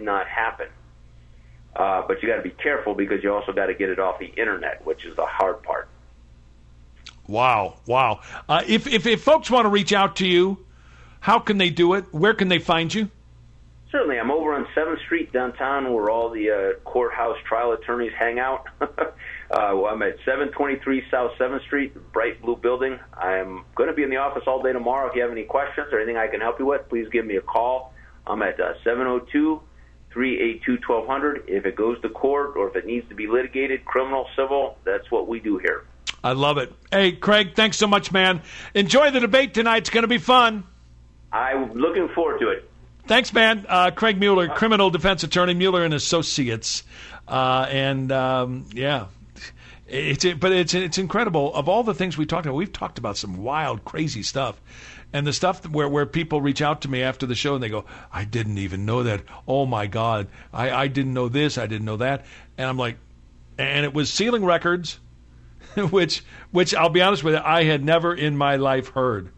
not happen. But you got to be careful because you also got to get it off the internet, which is the hard part. Wow. If folks want to reach out to you, how can they do it? Where can they find you? Certainly. I'm over on 7th Street downtown where all the courthouse trial attorneys hang out. I'm at 723 South 7th Street, the bright blue building. I'm going to be in the office all day tomorrow. If you have any questions or anything I can help you with, please give me a call. I'm at 702-382-1200. If it goes to court or if it needs to be litigated, criminal, civil, that's what we do here. I love it. Hey, Craig, thanks so much, man. Enjoy the debate tonight. It's going to be fun. I'm looking forward to it. Thanks, man. Craig Mueller, criminal defense attorney, Mueller and Associates. It's incredible. Of all the things we talked about, we've talked about some wild, crazy stuff. And the stuff where people reach out to me after the show and they go, I didn't even know that. Oh, my God. I didn't know this. I didn't know that. And I'm like, and it was Sealing Records, which I'll be honest with you, I had never in my life heard.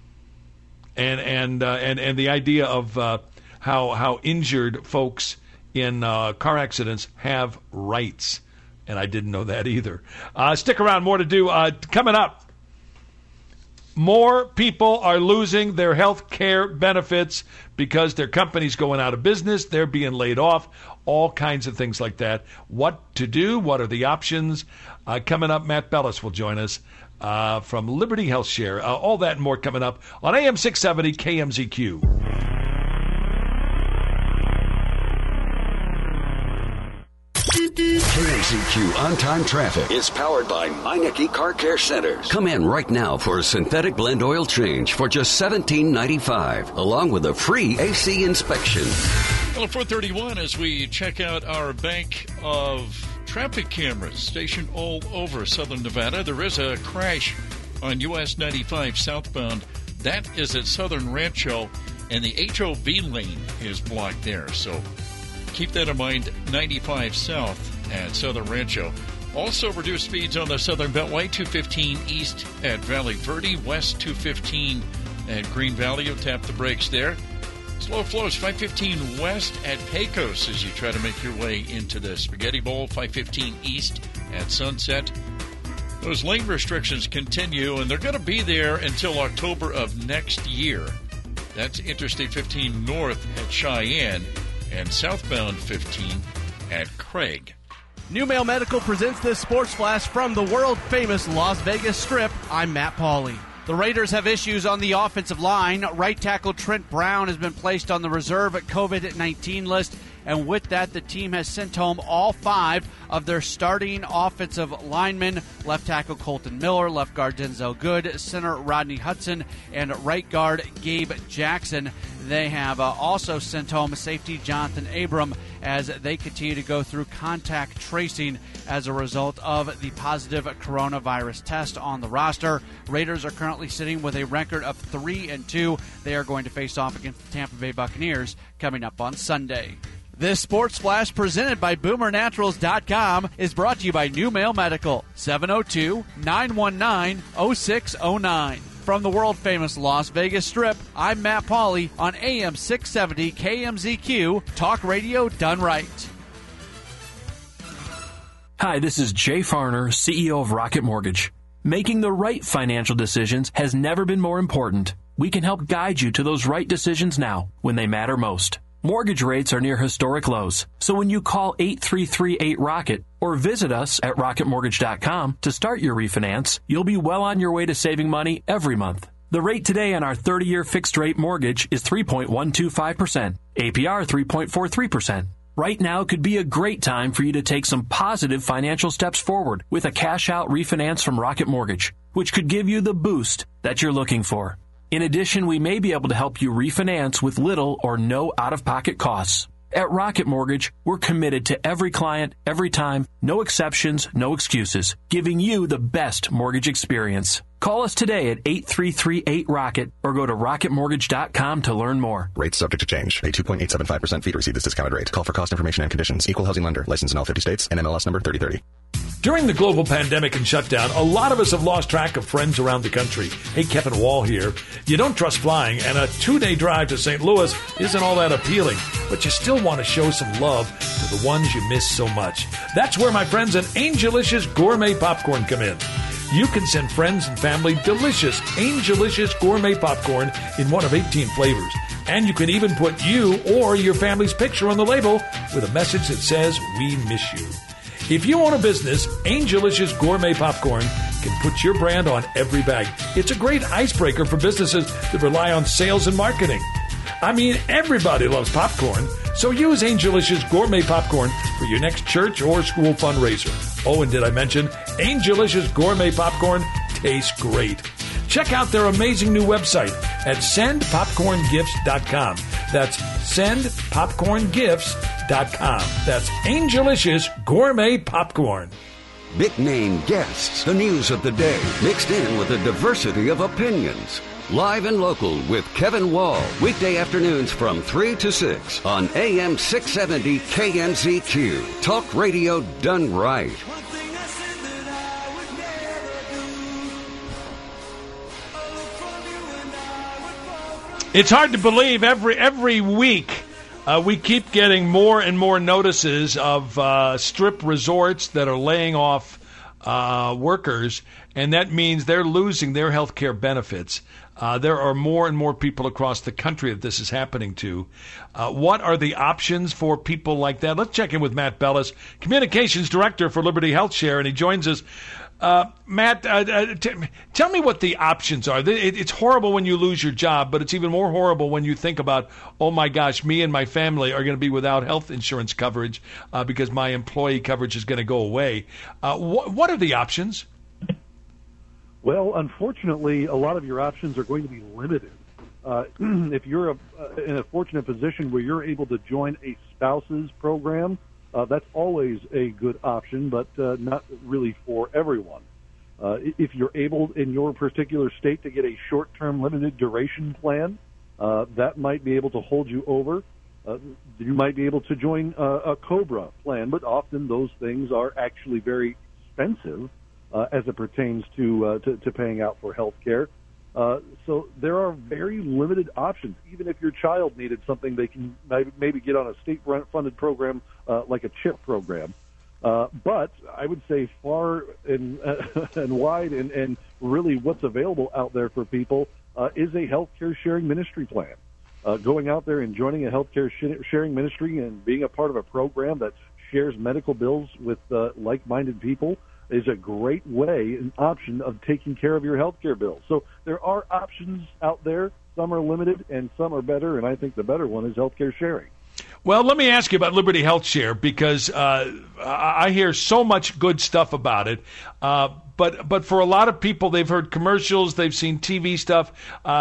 And the idea of how injured folks in car accidents have rights. And I didn't know that either. Stick around, more to do. Coming up, more people are losing their health care benefits because their company's going out of business, they're being laid off, all kinds of things like that. What to do? What are the options? Coming up, Matt Bellis will join us from Liberty Health Share. All that and more coming up on AM 670 KMZQ. KMZQ On-Time Traffic is powered by Meineke Car Care Centers. Come in right now for a synthetic blend oil change for just $17.95, along with a free AC inspection. Well, at 4:31, as we check out our bank of traffic cameras stationed all over southern Nevada, there is a crash on US 95 southbound. That is at Southern Rancho, and the HOV lane is blocked there. So keep that in mind, 95 south at Southern Rancho. Also reduced speeds on the Southern Beltway, 215 east at Valley Verde, west 215 at Green Valley. You'll tap the brakes there. Slow flows, 515 west at Pecos as you try to make your way into the Spaghetti Bowl, 515 east at Sunset. Those lane restrictions continue, and they're going to be there until October of next year. That's Interstate 15 north at Cheyenne and southbound 15 at Craig. New Mail Medical presents this sports flash from the world-famous Las Vegas Strip. I'm Matt Pauley. The Raiders have issues on the offensive line. Right tackle Trent Brown has been placed on the reserve COVID-19 list, and with that, the team has sent home all 5 of their starting offensive linemen: left tackle Colton Miller, left guard Denzel Good, center Rodney Hudson, and right guard Gabe Jackson. They have also sent home safety Jonathan Abram as they continue to go through contact tracing as a result of the positive coronavirus test on the roster. Raiders are currently sitting with a record of 3-2. They are going to face off against the Tampa Bay Buccaneers coming up on Sunday. This Sports Flash presented by BoomerNaturals.com is brought to you by New Mail Medical, 702-919-0609. From the world-famous Las Vegas Strip, I'm Matt Pauley on AM 670 KMZQ, talk radio done right. Hi, this is Jay Farner, CEO of Rocket Mortgage. Making the right financial decisions has never been more important. We can help guide you to those right decisions now when they matter most. Mortgage rates are near historic lows, so when you call 8338-ROCKET or visit us at rocketmortgage.com to start your refinance, you'll be well on your way to saving money every month. The rate today on our 30-year fixed-rate mortgage is 3.125%, APR 3.43%. Right now could be a great time for you to take some positive financial steps forward with a cash-out refinance from Rocket Mortgage, which could give you the boost that you're looking for. In addition, we may be able to help you refinance with little or no out-of-pocket costs. At Rocket Mortgage, we're committed to every client, every time, no exceptions, no excuses, giving you the best mortgage experience. Call us today at 8338-ROCKET or go to rocketmortgage.com to learn more. Rates subject to change. Pay 2.875% fee to receive this discounted rate. Call for cost information and conditions. Equal housing lender. Licensed in all 50 states and MLS number 3030. During the global pandemic and shutdown, a lot of us have lost track of friends around the country. Hey, Kevin Wall here. You don't trust flying, and a 2-day drive to St. Louis isn't all that appealing, but you still want to show some love to the ones you miss so much. That's where my friends at Angelicious Gourmet Popcorn come in. You can send friends and family delicious Angelicious Gourmet Popcorn in one of 18 flavors. And you can even put you or your family's picture on the label with a message that says, "We miss you." If you own a business, Angelicious Gourmet Popcorn can put your brand on every bag. It's a great icebreaker for businesses that rely on sales and marketing. I mean, everybody loves popcorn, so use Angelicious Gourmet Popcorn for your next church or school fundraiser. Oh, and did I mention, Angelicious Gourmet Popcorn tastes great. Check out their amazing new website at sendpopcorngifts.com. That's sendpopcorngifts.com. That's Angelicious Gourmet Popcorn. Big name guests, the news of the day, mixed in with a diversity of opinions. Live and local with Kevin Wall, weekday afternoons from 3 to 6 on AM 670 KMZQ. Talk radio done right. It's hard to believe every week we keep getting more and more notices of strip resorts that are laying off workers, and that means they're losing their health care benefits. There are more and more people across the country that this is happening to. What are the options for people like that? Let's check in with Matt Bellis, Communications Director for Liberty Health Share, and he joins us. Matt, tell me what the options are. It's horrible when you lose your job, but it's even more horrible when you think about, oh my gosh, me and my family are going to be without health insurance coverage because my employee coverage is going to go away. What are the options? Well, unfortunately, a lot of your options are going to be limited. If you're in a fortunate position where you're able to join a spouse's program, that's always a good option, but not really for everyone. If you're able in your particular state to get a short-term limited duration plan, that might be able to hold you over. You might be able to join a COBRA plan, but often those things are actually very expensive as it pertains to paying out for health care. So there are very limited options. Even if your child needed something, they can maybe get on a state-funded program like a CHIP program. But I would say far and wide and really what's available out there for people is a healthcare sharing ministry plan. Going out there and joining a healthcare sharing ministry and being a part of a program that shares medical bills with like-minded people is a great way, an option of taking care of your healthcare bills. So there are options out there. Some are limited and some are better, and I think the better one is healthcare sharing. Well, let me ask you about Liberty Health Share because I hear so much good stuff about it. But for a lot of people, they've heard commercials, they've seen TV stuff,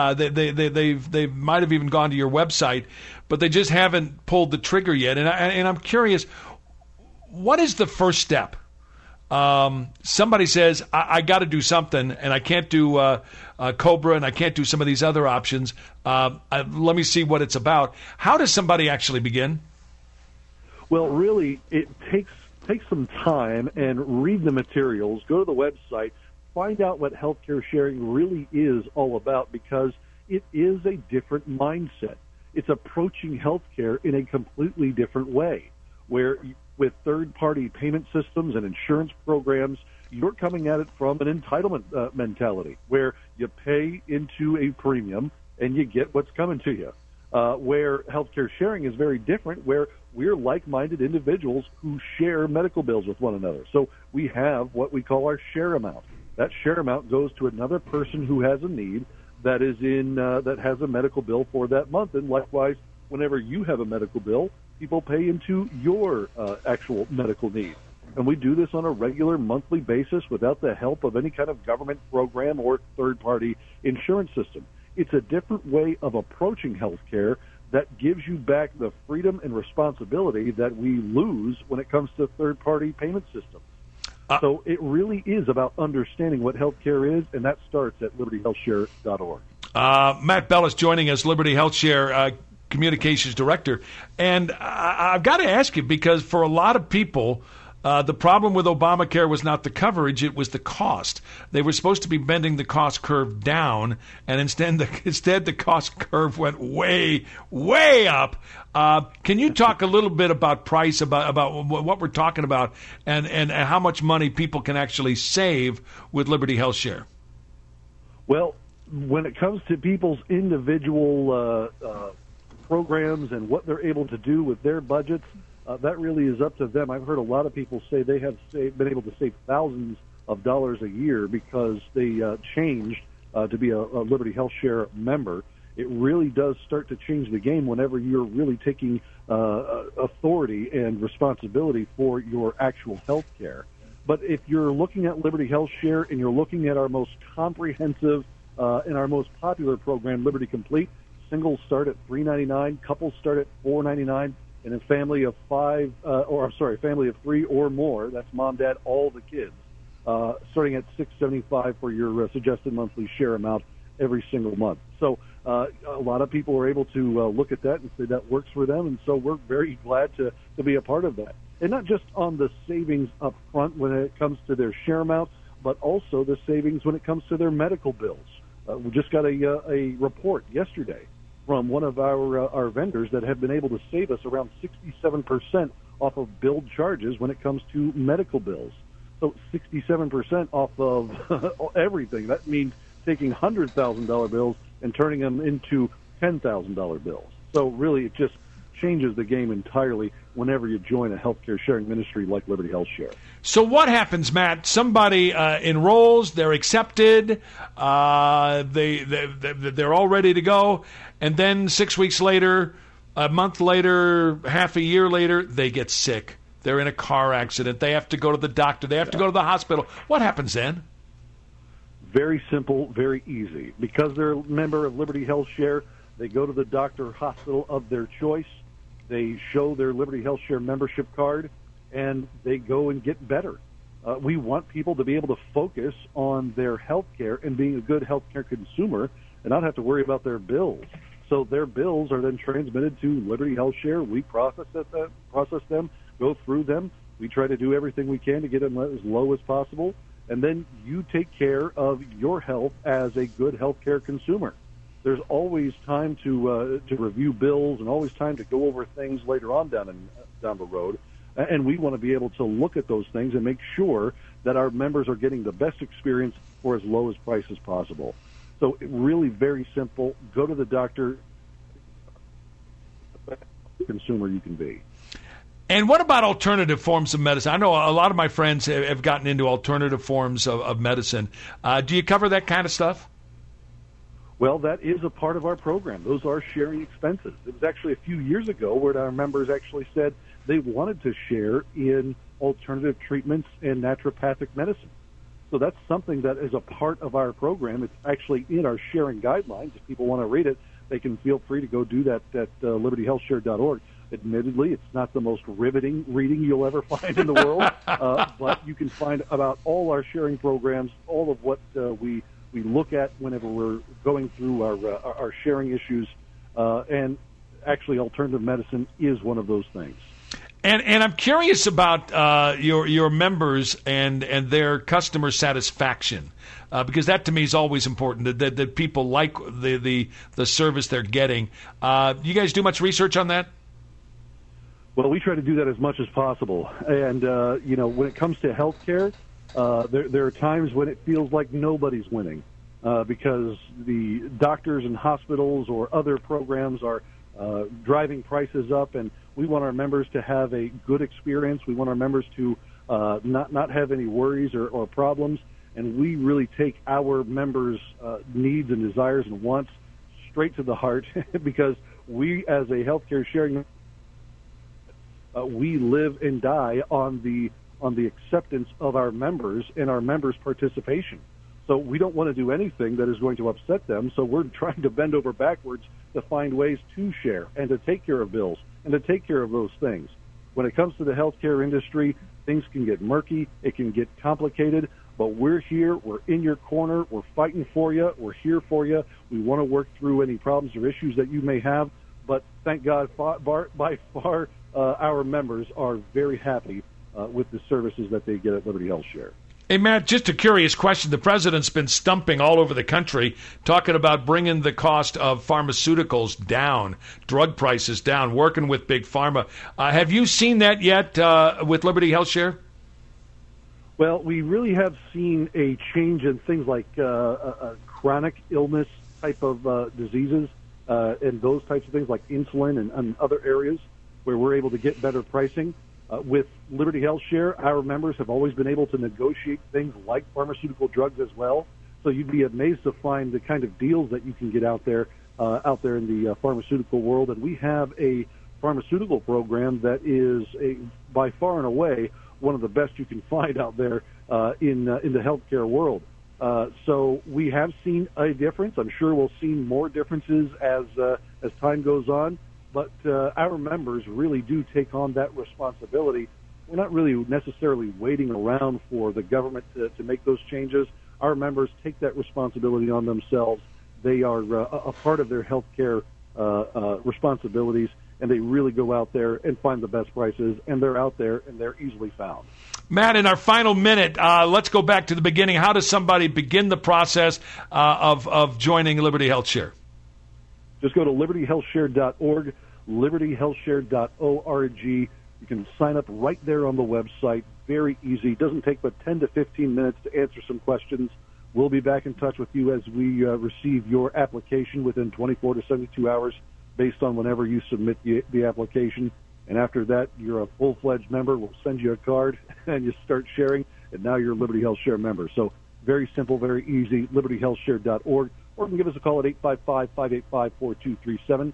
they might have even gone to your website, but they just haven't pulled the trigger yet. And I'm curious, what is the first step? Somebody says, I got to do something, and I can't do COBRA, and I can't do some of these other options. Let me see what it's about. How does somebody actually begin? Well, really, it takes some time and read the materials, go to the website, find out what healthcare sharing really is all about, because it is a different mindset. It's approaching healthcare in a completely different way, where with third-party payment systems and insurance programs, you're coming at it from an entitlement mentality, where you pay into a premium and you get what's coming to you. Where healthcare sharing is very different, where we're like-minded individuals who share medical bills with one another. So we have what we call our share amount. That share amount goes to another person who has a need that is that has a medical bill for that month. And likewise, whenever you have a medical bill, people pay into your actual medical need. And we do this on a regular monthly basis without the help of any kind of government program or third-party insurance system. It's a different way of approaching health care that gives you back the freedom and responsibility that we lose when it comes to third-party payment systems. So it really is about understanding what health care is, and that starts at libertyhealthshare.org. Matt Bellis joining us, Liberty Health Share Communications Director. And I've got to ask you, because for a lot of people, The problem with Obamacare was not the coverage, it was the cost. They were supposed to be bending the cost curve down, and instead the cost curve went way, way up. Can you talk a little bit about price, about what we're talking about, and how much money people can actually save with Liberty Health Share? Well, when it comes to people's individual programs and what they're able to do with their budgets, that really is up to them. I've heard a lot of people say they have been able to save thousands of dollars a year because they changed to be a Liberty Health Share member. It really does start to change the game whenever you're really taking authority and responsibility for your actual health care. But if you're looking at Liberty Health Share and you're looking at our most comprehensive and our most popular program, Liberty Complete, singles start at $3.99, couples start at $4.99, and a family of family of three or more, that's mom, dad, all the kids, starting at $6.75 for your suggested monthly share amount every single month. So a lot of people are able to look at that and say that works for them, and so we're very glad to be a part of that. And not just on the savings up front when it comes to their share amount, but also the savings when it comes to their medical bills. We just got a report yesterday from one of our vendors that have been able to save us around 67% off of billed charges when it comes to medical bills. So 67% off of everything. That means taking $100,000 bills and turning them into $10,000 bills. So really it just changes the game entirely whenever you join a healthcare sharing ministry like Liberty Health Share. So what happens, Matt? Somebody enrolls, they're accepted, they're all ready to go, and then 6 weeks later, a month later, half a year later, they get sick. They're in a car accident. They have to go to the doctor. They have to go to the hospital. What happens then? Very simple, very easy. Because they're a member of Liberty Health Share, they go to the doctor or hospital of their choice. They show their Liberty Health Share membership card, and they go and get better. We want people to be able to focus on their health care and being a good health care consumer and not have to worry about their bills. So their bills are then transmitted to Liberty Health Share. We process them, go through them. We try to do everything we can to get them as low as possible. And then you take care of your health as a good health care consumer. There's always time to review bills and always time to go over things later on down the road. And we want to be able to look at those things and make sure that our members are getting the best experience for as low as price as possible. So really very simple. Go to the doctor, consumer you can be. And what about alternative forms of medicine? I know a lot of my friends have gotten into alternative forms of medicine. Do you cover that kind of stuff? Well, that is a part of our program. Those are sharing expenses. It was actually a few years ago where our members actually said they wanted to share in alternative treatments and naturopathic medicine. So that's something that is a part of our program. It's actually in our sharing guidelines. If people want to read it, they can feel free to go do that at libertyhealthshare.org. Admittedly, it's not the most riveting reading you'll ever find in the world, but you can find about all our sharing programs, all of what we look at whenever we're going through our sharing issues, and actually alternative medicine is one of those things. And I'm curious about your members and their customer satisfaction, because that to me is always important, that people like the service they're getting. You guys do much research on that? Well, we try to do that as much as possible. And, when it comes to healthcare, there are times when it feels like nobody's winning because the doctors and hospitals or other programs are driving prices up, and we want our members to have a good experience. We want our members to not have any worries or problems, and we really take our members' needs and desires and wants straight to the heart because we, as a healthcare sharing, we live and die on the acceptance of our members and our members' participation. So we don't want to do anything that is going to upset them, so we're trying to bend over backwards to find ways to share and to take care of bills and to take care of those things. When it comes to the healthcare industry, things can get murky, it can get complicated, but we're here, we're in your corner, we're fighting for you, we're here for you. We want to work through any problems or issues that you may have, but thank God by far our members are very happy with the services that they get at Liberty Health Share. Hey, Matt, just a curious question. The president's been stumping all over the country, talking about bringing the cost of pharmaceuticals down, drug prices down, working with Big Pharma. Have you seen that yet with Liberty Health Share? Well, we really have seen a change in things like chronic illness type of diseases and those types of things like insulin and other areas where we're able to get better pricing. With Liberty Health Share, our members have always been able to negotiate things like pharmaceutical drugs as well. So you'd be amazed to find the kind of deals that you can get out there in the pharmaceutical world. And we have a pharmaceutical program that is by far and away one of the best you can find out there in the healthcare world. So we have seen a difference. I'm sure we'll see more differences as time goes on. But our members really do take on that responsibility. We're not really necessarily waiting around for the government to make those changes. Our members take that responsibility on themselves. They are a part of their health care responsibilities, and they really go out there and find the best prices, and they're out there, and they're easily found. Matt, in our final minute, let's go back to the beginning. How does somebody begin the process of joining Liberty Health Share? Just go to libertyhealthshare.org, libertyhealthshare.org. You can sign up right there on the website. Very easy. It doesn't take but 10 to 15 minutes to answer some questions. We'll be back in touch with you as we receive your application within 24 to 72 hours based on whenever you submit the application. And after that, you're a full-fledged member. We'll send you a card, and you start sharing, and now you're a Liberty Health Share member. So very simple, very easy, libertyhealthshare.org. Or you can give us a call at 855-585-4237,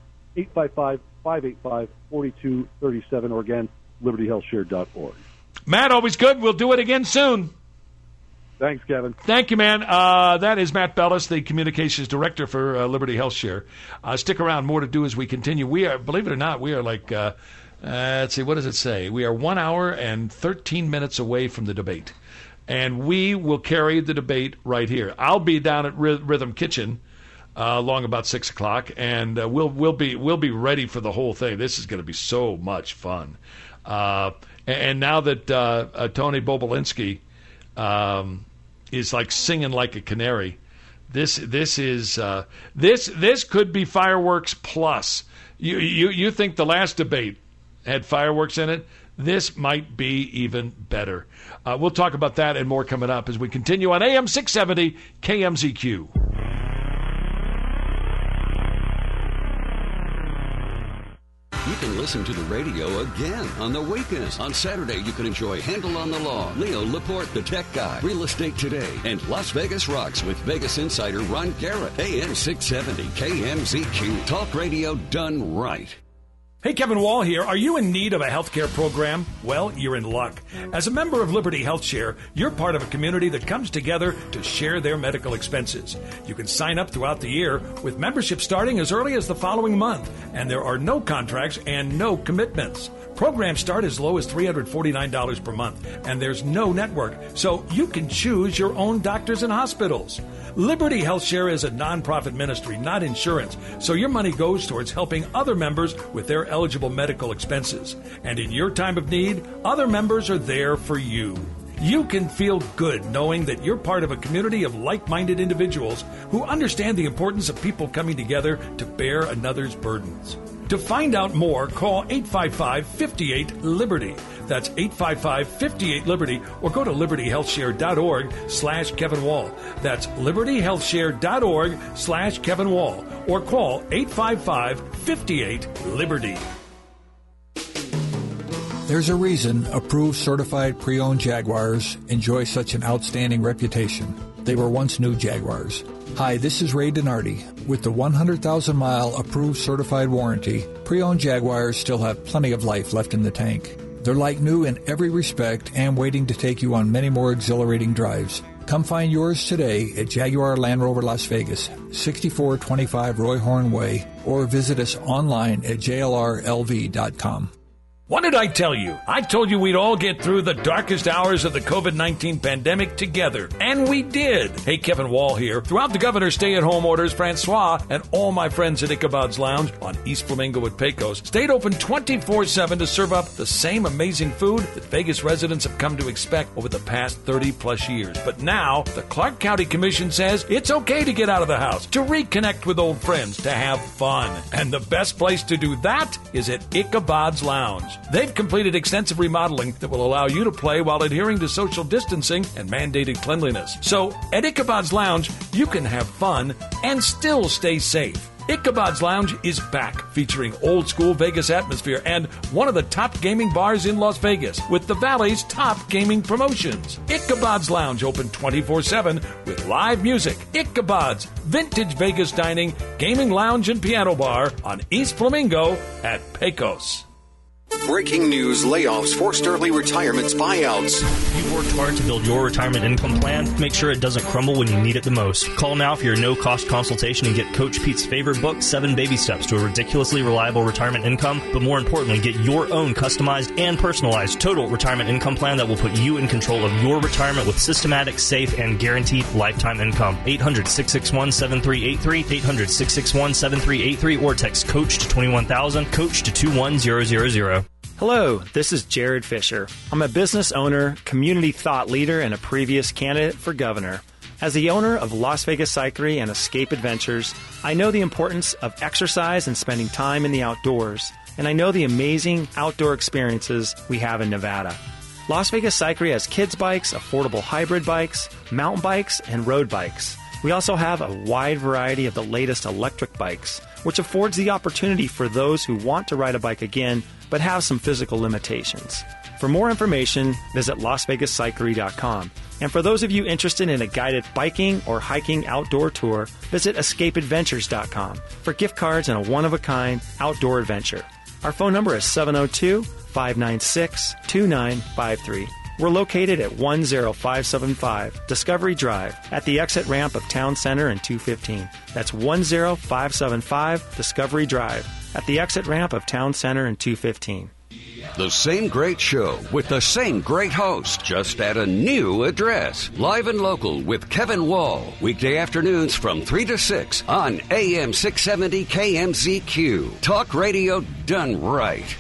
855-585-4237, or again, libertyhealthshare.org. Matt, always good. We'll do it again soon. Thanks, Kevin. Thank you, man. That is Matt Bellis, the Communications Director for Liberty Health Share. Stick around. More to do as we continue. We are, believe it or not, we are like, let's see, what does it say? We are 1 hour and 13 minutes away from the debate. And we will carry the debate right here. I'll be down at Rhythm Kitchen along about 6 o'clock, and we'll be ready for the whole thing. This is going to be so much fun. And now that Tony Bobulinski is like singing like a canary, this could be fireworks plus. You think the last debate had fireworks in it? This might be even better. We'll talk about that and more coming up as we continue on AM 670 KMZQ. You can listen to the radio again on the weekends. On Saturday, you can enjoy Handle on the Law, Leo Laporte, the Tech Guy, Real Estate Today, and Las Vegas Rocks with Vegas insider Ron Garrett. AM 670 KMZQ. Talk radio done right. Hey, Kevin Wall here. Are you in need of a healthcare program? Well, you're in luck. As a member of Liberty Health Share, you're part of a community that comes together to share their medical expenses. You can sign up throughout the year with membership starting as early as the following month, and there are no contracts and no commitments. Programs start as low as $349 per month, and there's no network, so you can choose your own doctors and hospitals. Liberty Health Share is a nonprofit ministry, not insurance, so your money goes towards helping other members with their eligible medical expenses. And in your time of need, other members are there for you. You can feel good knowing that you're part of a community of like-minded individuals who understand the importance of people coming together to bear another's burdens. To find out more, call 855-58-LIBERTY. That's 855-58-LIBERTY, or go to libertyhealthshare.org/Kevin Wall. That's libertyhealthshare.org/Kevin Wall, or call 855-58-LIBERTY. There's a reason approved certified pre-owned Jaguars enjoy such an outstanding reputation. They were once new Jaguars. Hi, this is Ray Donardi. With the 100,000-mile approved certified warranty, pre-owned Jaguars still have plenty of life left in the tank. They're like new in every respect and waiting to take you on many more exhilarating drives. Come find yours today at Jaguar Land Rover Las Vegas, 6425 Roy Horn Way, or visit us online at jlrlv.com. What did I tell you? I told you we'd all get through the darkest hours of the COVID-19 pandemic together. And we did. Hey, Kevin Wall here. Throughout the governor's stay-at-home orders, Francois and all my friends at Ichabod's Lounge on East Flamingo at Pecos stayed open 24/7 to serve up the same amazing food that Vegas residents have come to expect over the past 30-plus years. But now, the Clark County Commission says it's okay to get out of the house, to reconnect with old friends, to have fun. And the best place to do that is at Ichabod's Lounge. They've completed extensive remodeling that will allow you to play while adhering to social distancing and mandated cleanliness. So, at Ichabod's Lounge, you can have fun and still stay safe. Ichabod's Lounge is back, featuring old-school Vegas atmosphere and one of the top gaming bars in Las Vegas with the Valley's top gaming promotions. Ichabod's Lounge, open 24/7 with live music. Ichabod's, vintage Vegas dining, gaming lounge, and piano bar on East Flamingo at Pecos. Breaking news, layoffs, forced early retirements, buyouts. You've worked hard to build your retirement income plan. Make sure it doesn't crumble when you need it the most. Call now for your no-cost consultation and get Coach Pete's favorite book, 7 Baby Steps to a Ridiculously Reliable Retirement Income. But more importantly, get your own customized and personalized total retirement income plan that will put you in control of your retirement with systematic, safe, and guaranteed lifetime income. 800-661-7383, 800-661-7383, or text COACH to 21000, COACH to 21000. Hello, this is Jared Fisher. I'm a business owner, community thought leader, and a previous candidate for governor. As the owner of Las Vegas Cyclery and Escape Adventures, I know the importance of exercise and spending time in the outdoors, and I know the amazing outdoor experiences we have in Nevada. Las Vegas Cyclery has kids bikes, affordable hybrid bikes, mountain bikes, and road bikes. We also have a wide variety of the latest electric bikes, which affords the opportunity for those who want to ride a bike again but have some physical limitations. For more information, visit LasVegasCyclery.com. And for those of you interested in a guided biking or hiking outdoor tour, visit EscapeAdventures.com for gift cards and a one-of-a-kind outdoor adventure. Our phone number is 702-596-2953. We're located at 10575 Discovery Drive at the exit ramp of Town Center and 215. That's 10575 Discovery Drive at the exit ramp of Town Center and 215. The same great show with the same great host, just at a new address. Live and Local with Kevin Wall. Weekday afternoons from 3 to 6 on AM 670 KMZQ. Talk radio done right.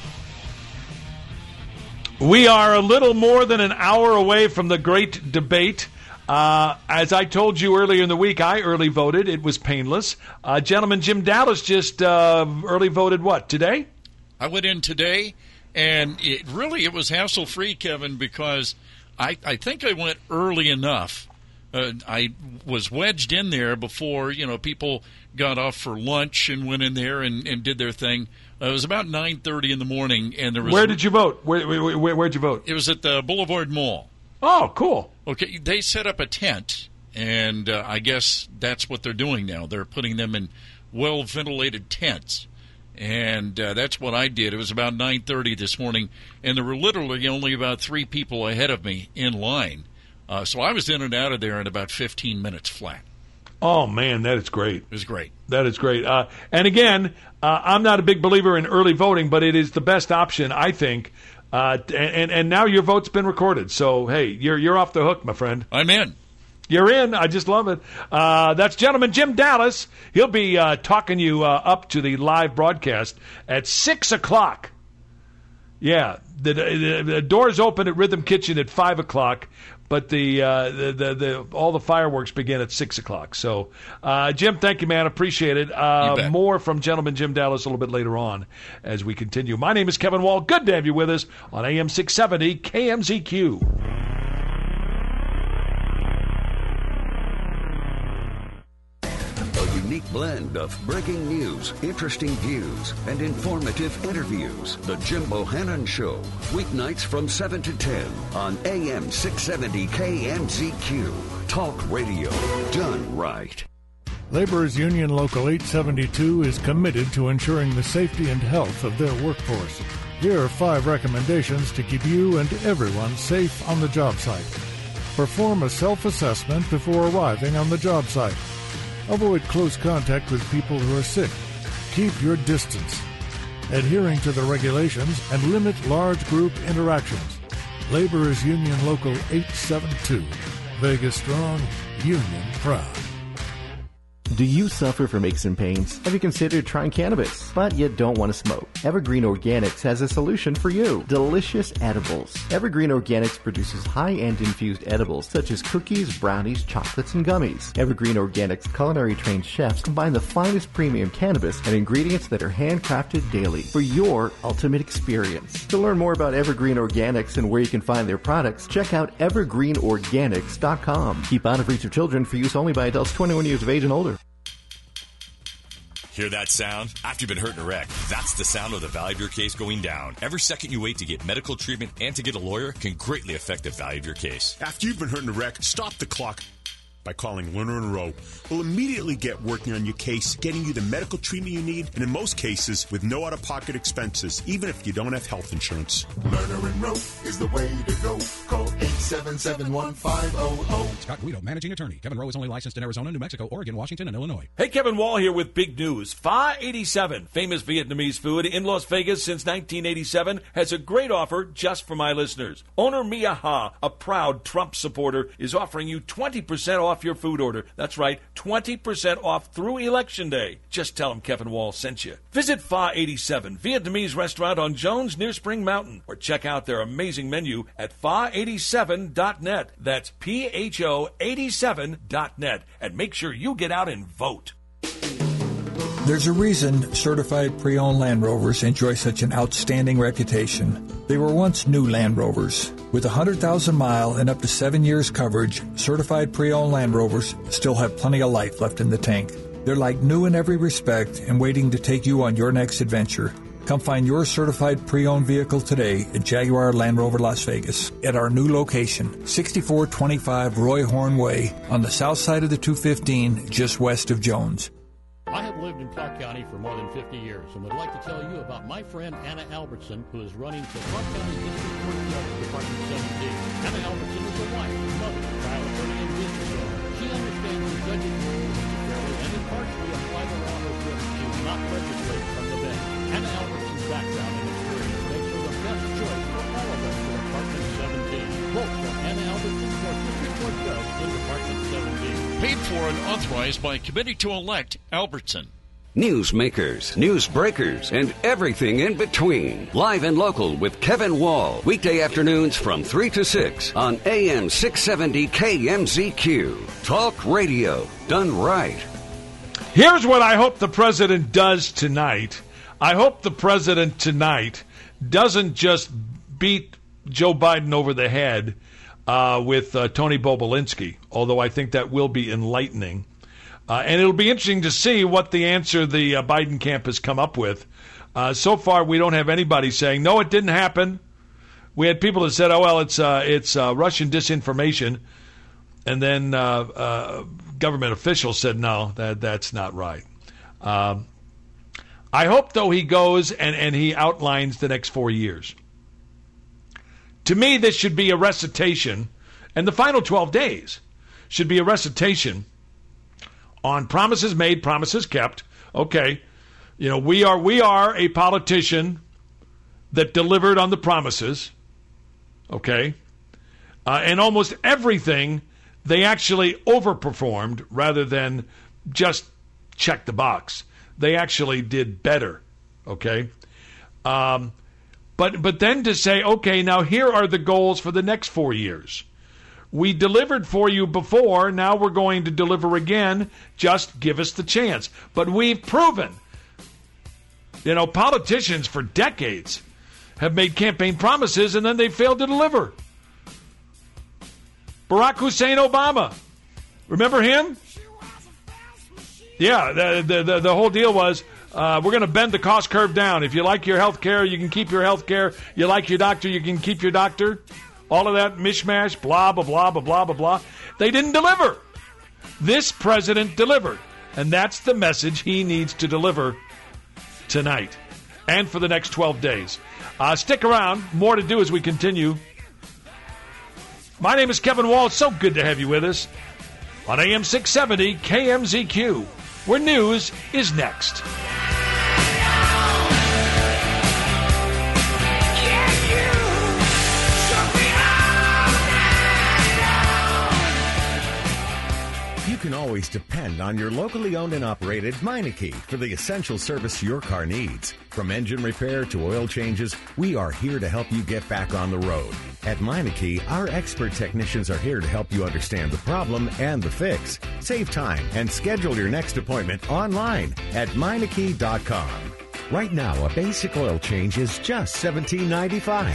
We are a little more than an hour away from the great debate. As I told you earlier in the week, I early voted. It was painless. Gentleman Jim Dallas just early voted what, today? I went in today, and it was hassle-free, Kevin, because I think I went early enough. I was wedged in there before, people got off for lunch and went in there and did their thing. It was about 9:30 in the morning, and there was. Where did you vote? Where'd you vote? It was at the Boulevard Mall. Oh, cool. Okay, they set up a tent, and I guess that's what they're doing now. They're putting them in well-ventilated tents, and that's what I did. It was about 9:30 this morning, and there were literally only about 3 people ahead of me in line. So I was in and out of there in about 15 minutes flat. Oh, man, that is great. It was great. That is great. And again, I'm not a big believer in early voting, but it is the best option, I think. And now your vote's been recorded. So, hey, you're off the hook, my friend. I'm in. You're in. I just love it. That's gentleman Jim Dallas. He'll be talking you up to the live broadcast at 6 o'clock. Yeah, the doors open at Rhythm Kitchen at 5 o'clock. But all the fireworks begin at 6 o'clock. So, Jim, thank you, man. Appreciate it. More from gentleman Jim Dallas a little bit later on as we continue. My name is Kevin Wall. Good to have you with us on AM 670 KMZQ. Unique blend of breaking news, interesting views, and informative interviews. The Jim Bohannon Show. Weeknights from 7 to 10 on AM 670 KMZQ. Talk radio done right. Laborers Union Local 872 is committed to ensuring the safety and health of their workforce. Here are 5 recommendations to keep you and everyone safe on the job site. Perform a self-assessment before arriving on the job site. Avoid close contact with people who are sick. Keep your distance. adhering to the regulations, and limit large group interactions. Labor is Union Local 872. Vegas strong, union proud. Do you suffer from aches and pains? Have you considered trying cannabis, but you don't want to smoke? Evergreen Organics has a solution for you. Delicious edibles. Evergreen Organics produces high-end infused edibles such as cookies, brownies, chocolates, and gummies. Evergreen Organics culinary trained chefs combine the finest premium cannabis and ingredients that are handcrafted daily for your ultimate experience. To learn more about Evergreen Organics and where you can find their products, check out evergreenorganics.com. Keep out of reach of children, for use only by adults 21 years of age and older. Hear that sound? After you've been hurt in a wreck, that's the sound of the value of your case going down. Every second you wait to get medical treatment and to get a lawyer can greatly affect the value of your case. After you've been hurt in a wreck, stop the clock by calling Lerner & Rowe. We'll immediately get working on your case, getting you the medical treatment you need, and in most cases, with no out-of-pocket expenses, even if you don't have health insurance. Lerner & Rowe is the way to go. Call 877-1500. Scott Guido, managing attorney. Kevin Rowe is only licensed in Arizona, New Mexico, Oregon, Washington, and Illinois. Hey, Kevin Wall here with big news. Pho 87, famous Vietnamese food in Las Vegas since 1987, has a great offer just for my listeners. Owner Mia Ha, a proud Trump supporter, is offering you 20% off your food order. That's right, 20% off through Election Day. Just tell them Kevin Wall sent you. Visit Pho 87, Vietnamese restaurant on Jones near Spring Mountain, or check out their amazing menu at pho87.net. That's PHO87.net. And make sure you get out and vote. There's a reason certified pre-owned Land Rovers enjoy such an outstanding reputation. They were once new Land Rovers. With 100,000-mile and up to 7 years coverage, certified pre-owned Land Rovers still have plenty of life left in the tank. They're like new in every respect and waiting to take you on your next adventure. Come find your certified pre-owned vehicle today at Jaguar Land Rover Las Vegas at our new location, 6425 Roy Horn Way on the south side of the 215, just west of Jones. I have lived in Clark County for more than 50 years and would like to tell you about my friend Anna Albertson, who is running for Clark County District Court Judge, Department 17. Anna Albertson is a wife, mother, trial attorney, and district owner. She understands the judge's rules to fairly and impartially apply the law her will. She will not legislate from the bench. Anna Albertson's background and experience makes her the best choice for all of us for Department 17. Vote for Anna Albertson for District Court Judge in Department 17. Paid for and authorized by Committee to Elect Albertson. Newsmakers, news breakers, and everything in between. Live and local with Kevin Wall. Weekday afternoons from 3 to 6 on AM 670 KMZQ. Talk radio done right. Here's what I hope the president does tonight. I hope the president tonight doesn't just beat Joe Biden over the head with Tony Bobulinski, although I think that will be enlightening. And it'll be interesting to see what the answer the Biden camp has come up with. So far, we don't have anybody saying, no, it didn't happen. We had people that said, oh, well, it's Russian disinformation. And then government officials said, no, that's not right. I hope, though, he goes and he outlines the next 4 years. To me, this should be a recitation, and the final 12 days should be a recitation on promises made, promises kept. Okay, you know, we are a politician that delivered on the promises. Okay, and almost everything they actually overperformed rather than just check the box. They actually did better. Okay. But then to say, okay, now here are the goals for the next 4 years. We delivered for you before, now we're going to deliver again. Just give us the chance. But we've proven, you know, politicians for decades have made campaign promises and then they failed to deliver. Barack Hussein Obama, remember him? Yeah, the whole deal was, we're going to bend the cost curve down. If you like your health care, you can keep your health care. You like your doctor, you can keep your doctor. All of that mishmash, blah, blah, blah, blah, blah, blah, blah. They didn't deliver. This president delivered. And that's the message he needs to deliver tonight and for the next 12 days. Stick around. More to do as we continue. My name is Kevin Wall. It's so good to have you with us on AM 670 KMZQ, where news is next. always depend on your locally owned and operated Meineke for the essential service your car needs. From engine repair to oil changes, we are here to help you get back on the road. At Meineke, our expert technicians are here to help you understand the problem and the fix. Save time and schedule your next appointment online at Meineke.com. Right now, a basic oil change is just $17.95.